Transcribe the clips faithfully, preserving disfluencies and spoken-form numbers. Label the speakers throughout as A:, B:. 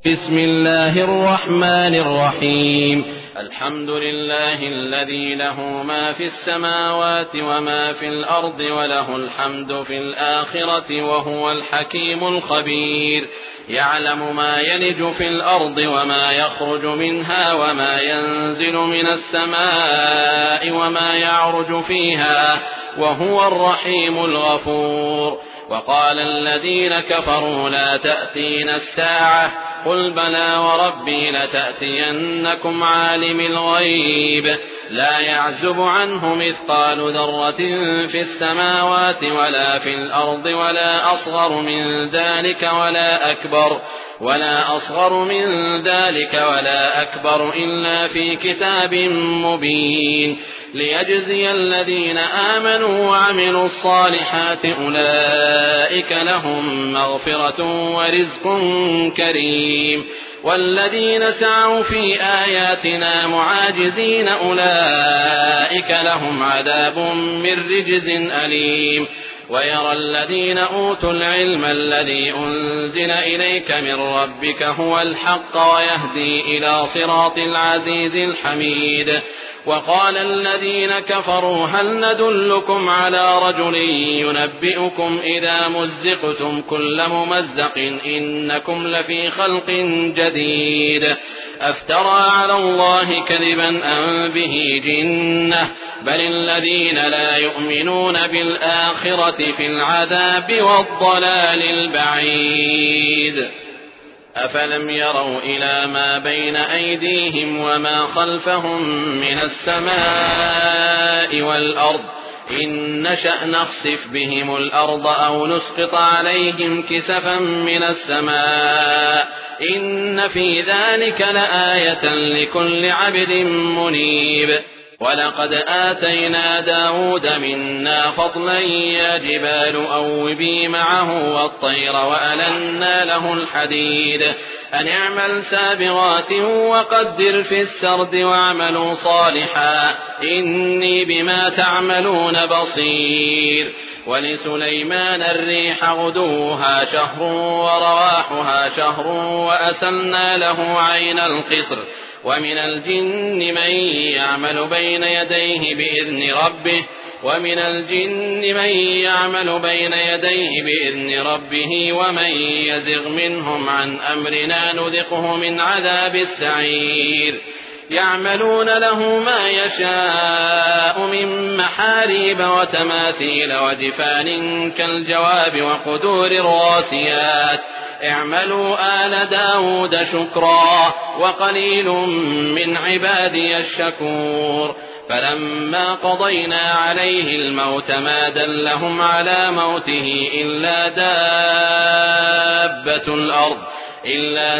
A: بسم الله الرحمن الرحيم. الحمد لله الذي له ما في السماوات وما في الأرض وله الحمد في الآخرة وهو الحكيم الخبير. يعلم ما يلج في الأرض وما يخرج منها وما ينزل من السماء وما يعرج فيها وهو الرحيم الغفور. وقال الذين كفروا لا تأتينا الساعة قل بلى وربي لتأتينكم عالم الغيب لا يعزب عنه مثقال ذرة في السماوات ولا في الأرض ولا أصغر من ذلك ولا أكبر ولا أصغر من ذلك ولا أكبر إلا في كتاب مبين ليجزي الذين آمنوا وعملوا الصالحات أولئك لهم مغفرة ورزق كريم. والذين سعوا في آياتنا معاجزين أولئك لهم عذاب من رجز أليم. ويرى الذين أوتوا العلم الذي أنزل إليك من ربك هو الحق ويهدي إلى صراط العزيز الحميد. وقال الذين كفروا هل ندلكم على رجل ينبئكم إذا مزقتم كل ممزق إنكم لفي خلق جديد أفترى على الله كذبا أم به جنة بل الذين لا يؤمنون بالآخرة في العذاب والضلال البعيد. أفلم يروا إلى ما بين أيديهم وما خلفهم من السماء والأرض إن نشأ نخسف بهم الأرض أو نسقط عليهم كسفا من السماء إن في ذلك لآية لكل عبد منيب. ولقد آتينا داود منا فضلا يا جبال أوبي معه والطير وألنا له الحديد أن اعمل سابغات وقدر في السرد واعملوا صالحا إني بما تعملون بصير. ولسليمان الريح غدوها شهر ورواحها شهر وأسلنا له عين القطر ومن الجن من يعمل بين يديه بإذن ربه ومن الجن من يعمل بين يديه بإذن ربه ومن يزغ منهم عن أمرنا نذقه من عذاب السعير. يعملون له ما يشاء من محاريب وتماثيل وجفان كالجواب وقدور الراسيات اعملوا آل داود شكرا وقليل من عبادي الشكور. فلما قضينا عليه الموت ما دلهم على موته إلا دابة الأرض إلا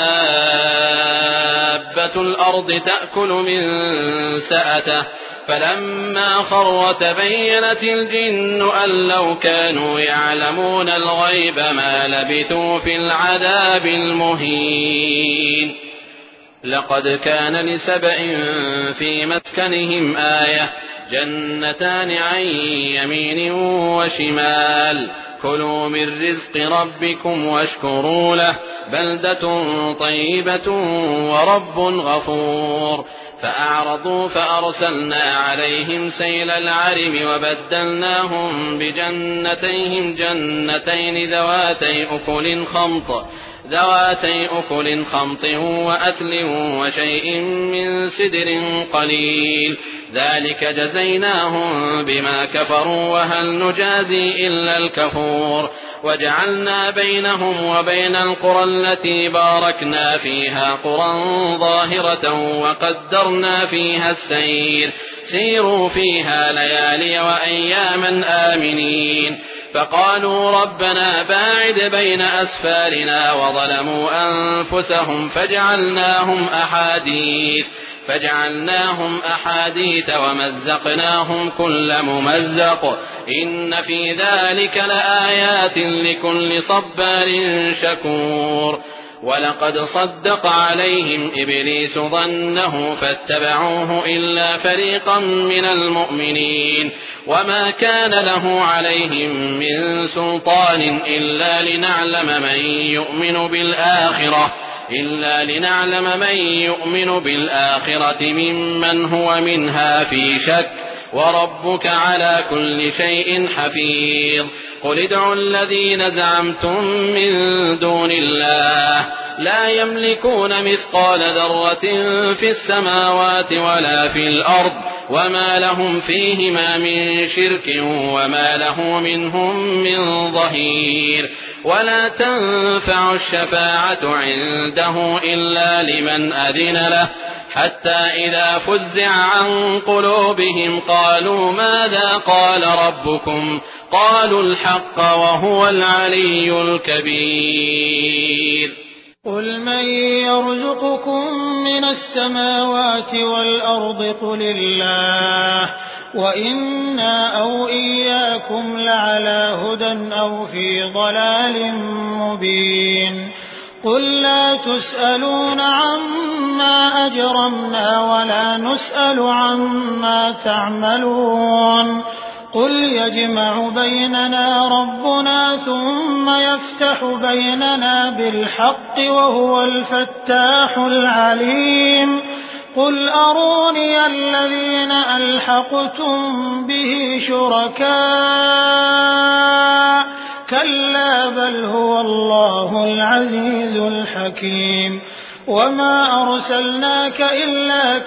A: دابة الأرض تأكل من سأته فلما خر تبينت الجن أن لو كانوا يعلمون الغيب ما لبثوا في العذاب المهين. لقد كان لسبأ في مسكنهم آية جنتان عن يمين وشمال كلوا من رزق ربكم واشكروا له بلدة طيبة ورب غفور. فأعرضوا فأرسلنا عليهم سيل العرم وبدلناهم بجنتيهم جنتين ذواتي أكل خمط ذواتي أكل خمط وأثل وشيء من سدر قليل ذلك جزيناهم بما كفروا وهل نجازي إلا الكفور. وجعلنا بينهم وبين القرى التي باركنا فيها قرى ظاهرة وقدرنا فيها السير سيروا فيها ليالي وأياما آمنين. فقالوا ربنا باعد بين أسفارنا وظلموا أنفسهم فجعلناهم أحاديث فجعلناهم أحاديث ومزقناهم كل ممزق إن في ذلك لآيات لكل صبار شكور. ولقد صدق عليهم إبليس ظنه فاتبعوه إلا فريقا من المؤمنين وما كان له عليهم من سلطان إلا لنعلم من يؤمن بالآخرة إلا لنعلم من يؤمن بالآخرة ممن هو منها في شك وربك على كل شيء حفيظ قل ادعوا الذين زعمتم من دون الله لا يملكون مثقال ذرة في السماوات ولا في الأرض وما لهم فيهما من شرك وما له منهم من ظهير ولا تنفع الشفاعة عنده إلا لمن أذن له حتى إذا فزع عن قلوبهم قالوا ماذا قال ربكم قالوا الحق وهو العلي الكبير
B: قل من يرزقكم من السماوات والأرض قل الله وإنا أو إياكم لعلى هدى أو في ضلال مبين قل لا تسألون عما أجرمنا ولا نسأل عما تعملون قل يجمع بيننا ربنا ثم يفتح بيننا بالحق وهو الفتاح العليم قل أروني الذين ألحقتم به شركاء كلا بل هو الله العزيز الحكيم وما أرسلناك إلا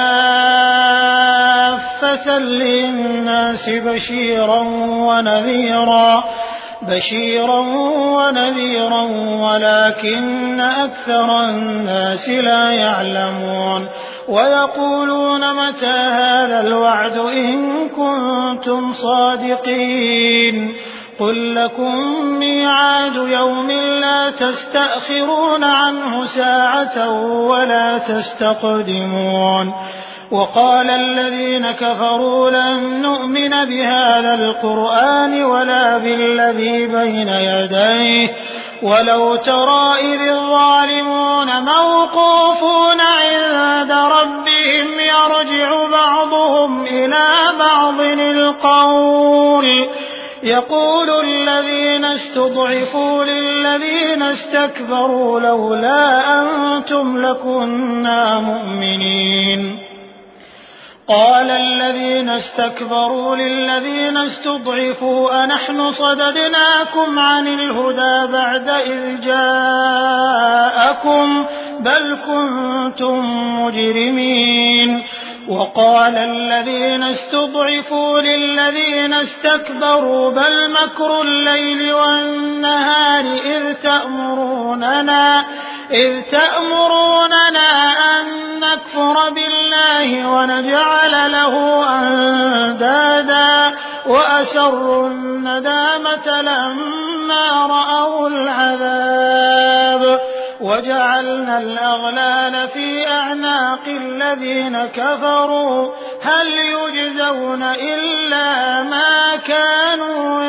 B: كافة للناس بشيرا ونذيرا بشيرا ونذيرا ولكن أكثر الناس لا يعلمون ويقولون متى هذا الوعد إن كنتم صادقين قل لكم ميعاد يوم لا تستأخرون عنه ساعة ولا تستقدمون وقال الذين كفروا لن نؤمن بهذا القرآن ولا بالذي بين يديه ولو ترى إذ الظالمون موقوفون عند ربهم يرجع بعضهم إلى بعض القول يقول الذين استضعفوا للذين استكبروا لولا أنتم لكنا مؤمنين قال الذين استكبروا للذين استضعفوا أنحن صددناكم عن الهدى بعد إذ جاءكم بل كنتم مجرمين وقال الذين استضعفوا للذين استكبروا بل مكر الليل والنهار إذ تأمروننا إذ تأمروننا أن نكفر بالله ونجعل له أندادا وأسروا الندامة لما رأوا العذاب وجعلنا الأغلال في أعناق الذين كفروا هل يجزون إلا ما كانوا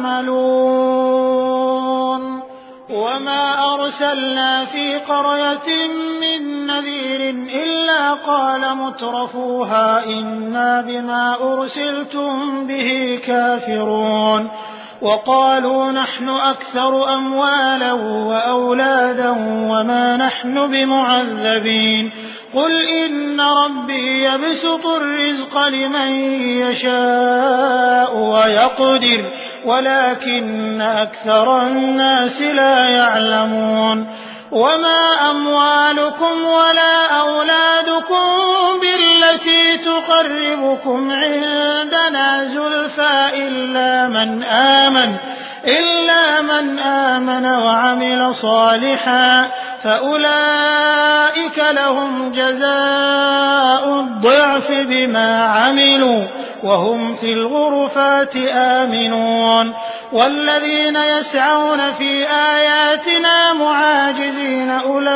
B: يعملون وما أرسلنا في قرية من نذير إلا قال مترفوها إنا بما أرسلتم به كافرون وقالوا نحن أكثر أموالا وأولادا وما نحن بمعذبين قل إن ربي يبسط الرزق لمن يشاء ويقدر ولكن أكثر الناس لا يعلمون وما أموالكم ولا أولادكم بالتي تقربكم عندنا زلفى إلا من آمن إلا من آمن وعمل صالحا فأولئك لهم جزاء الضعف بما عملوا وهم في الغرفات آمنون والذين يسعون في آياتنا معاجزين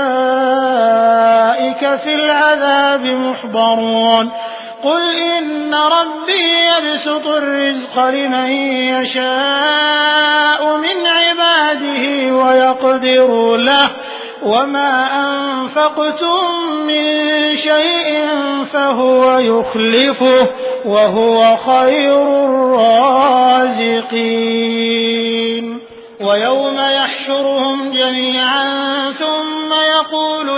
B: أولئك في العذاب محضرون قل إن ربي يبسط الرزق لمن يشاء من عباده ويقدر له وما أنفقتم من شيء فهو يخلفه وهو خير الرازقين ويوم يحشرهم جميعا ثم يقول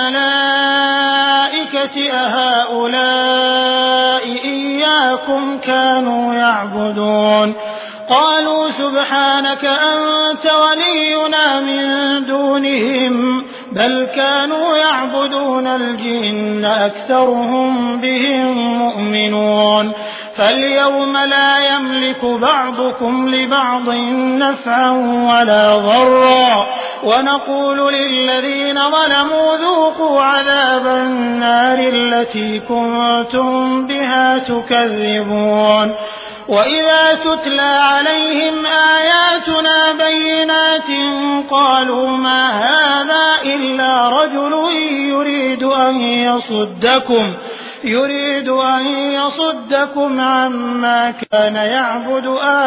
B: للملائكة أهؤلاء إياكم كانوا يعبدون قالوا سبحانك أنت ولينا من دونهم بل كانوا يعبدون الجن أكثرهم بهم مؤمنون فاليوم لا يملك بعضكم لبعض نفعا ولا ضرا ونقول للذين ظلموا ذوقوا عذاب النار التي كنتم بها تكذبون وإذا تتلى عليهم آياتنا بينات قالوا ما هذا إلا رجل يريد أن يصدكم يريد أن يصدكم عما كان يعبد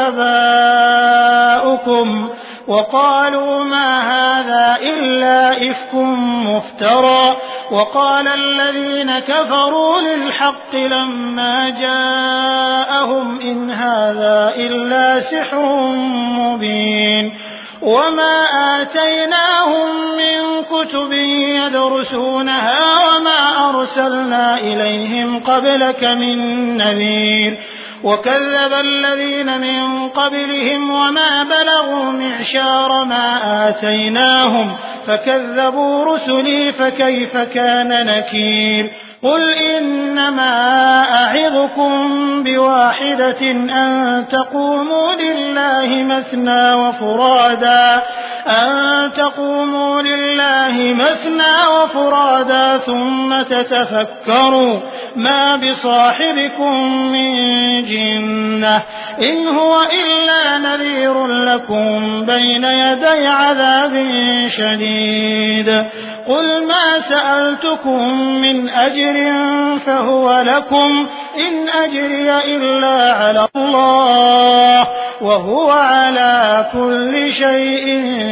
B: آباؤكم وقالوا ما هذا إلا إفك مفترى وقال الذين كفروا للحق لما جاءهم إن هذا إلا سحر مبين وما آتيناهم من كتب يدرسونها وما أرسلنا إليهم قبلك من نذير وكذب الذين من قبلهم وما بلغوا معشار ما آتيناهم فكذبوا رسلي فكيف كان نكير قل إنما أعظكم بواحدة أن تقوموا لله مثنى وفرادا أن تقوموا لله مثنى وفرادا ثم تتفكروا ما بصاحبكم من جنة إن هو إلا نذير لكم بين يدي عذاب شديد قل ما سألتكم من أجر فهو لكم إن أجري إلا على الله وهو على كل شيء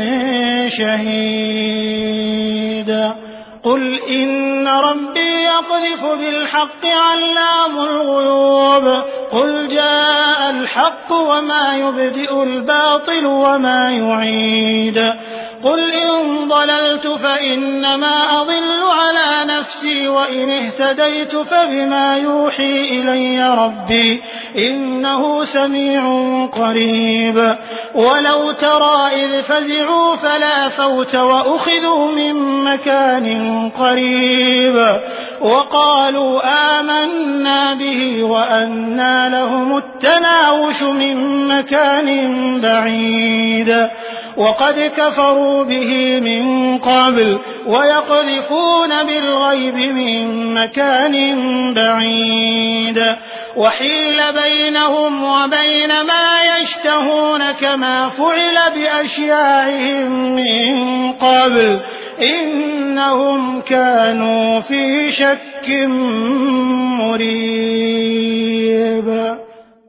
B: شهيد قل إن ربي يقذف بالحق علام الغيوب قل جاء الحق وما يبدئ الباطل وما يعيد قل إن ضللت فإنما أضل على نفسي وإن اهتديت فبما يوحي إلي ربي إنه سميع قريب ولو ترى إذ فزعوا فلا فوت وأخذوا من مكان قريب وقالوا آمنا به وأنى لهم التناوش من مكان بعيد وقد كفروا به من قبل ويقذفون بالغيب من مكان بعيد وحيل بينهم وبين ما يشتهون كما فعل بأشياعهم من قبل إنهم كانوا في شك مريب